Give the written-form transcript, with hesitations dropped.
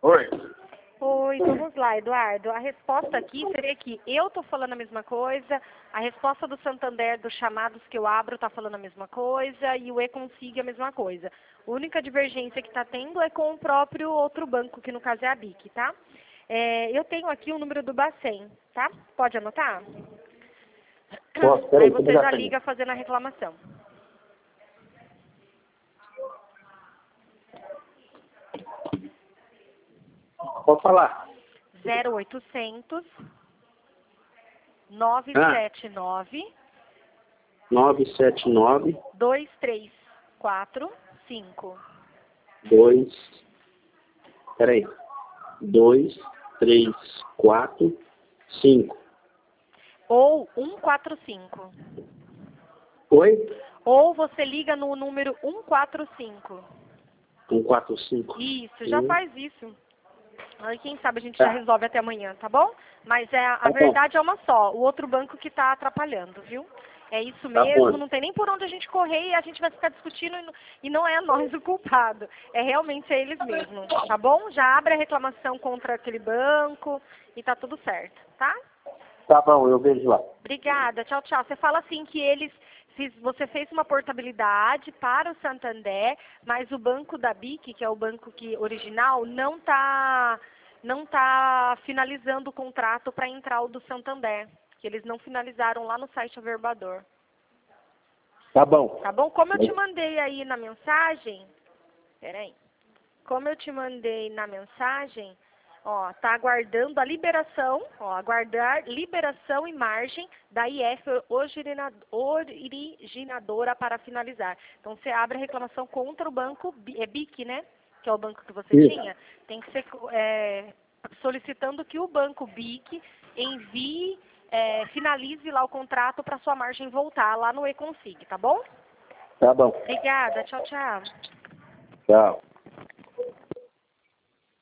Oi. Oi, vamos lá, Eduardo. A resposta aqui seria que eu estou falando a mesma coisa, a resposta do Santander dos chamados que eu abro está falando a mesma coisa e o E-Consig a mesma coisa. A única divergência que está tendo é com o próprio outro banco, que no caso é a BIC, tá? Eu tenho aqui o número do Bacen, tá? Pode anotar? Posso? Aí Peraí, você já liga fazendo a reclamação. Pode falar. 0800 979 979 2345. Peraí. 2, 3, 4, 5. Ou 145. Oi? Ou você liga no número 145. 145. Isso, já faz isso. Aí quem sabe a gente já resolve até amanhã, tá bom? Mas a verdade é uma só. O outro banco que tá atrapalhando, viu? É isso mesmo, não tem nem por onde a gente correr e a gente vai ficar discutindo e não é nós o culpado. É realmente eles mesmos, tá bom? Já abre a reclamação contra aquele banco e tá tudo certo, tá? Tá bom, eu vejo lá. Obrigada, tchau, tchau. Você fala assim que você fez uma portabilidade para o Santander, mas o banco da BIC, que é o banco original, não tá finalizando o contrato para entrar o do Santander, que eles não finalizaram lá no site Averbador. Tá bom. Tá bom? Como eu te mandei aí na mensagem, peraí. Como eu te mandei na mensagem, ó, tá aguardando a liberação, ó, aguardar liberação e margem da IF originadora para finalizar. Então, você abre a reclamação contra o banco BIC, né? Que é o banco que você tinha. Tem que ser solicitando que o banco BIC envie, finalize lá o contrato para sua margem voltar lá no E-Consig, tá bom? Tá bom. Obrigada, tchau, tchau. Tchau.